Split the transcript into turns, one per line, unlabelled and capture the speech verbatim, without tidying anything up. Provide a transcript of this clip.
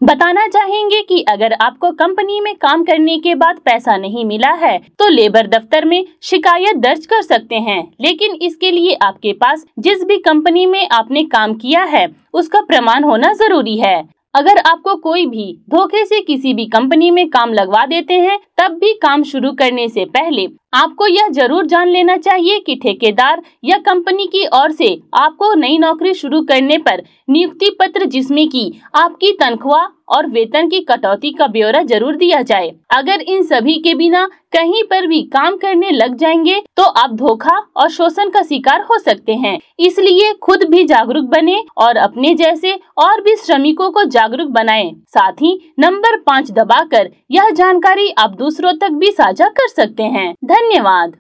बताना चाहेंगे कि अगर आपको कंपनी में काम करने के बाद पैसा नहीं मिला है तो लेबर दफ्तर में शिकायत दर्ज कर सकते हैं, लेकिन इसके लिए आपके पास जिस भी कंपनी में आपने काम किया है उसका प्रमाण होना जरूरी है। अगर आपको कोई भी धोखे से किसी भी कंपनी में काम लगवा देते हैं, तब भी काम शुरू करने से पहले आपको यह जरूर जान लेना चाहिए कि ठेकेदार या कंपनी की ओर से आपको नई नौकरी शुरू करने पर नियुक्ति पत्र जिसमें कि आपकी तनख्वाह और वेतन की कटौती का ब्यौरा जरूर दिया जाए। अगर इन सभी के बिना कहीं पर भी काम करने लग जाएंगे तो आप धोखा और शोषण का शिकार हो सकते हैं। इसलिए खुद भी जागरूक बने और अपने जैसे और भी श्रमिकों को जागरूक बनाएं। साथ ही नंबर पाँच दबाकर यह जानकारी आप दूसरों तक भी साझा कर सकते हैं। धन्यवाद।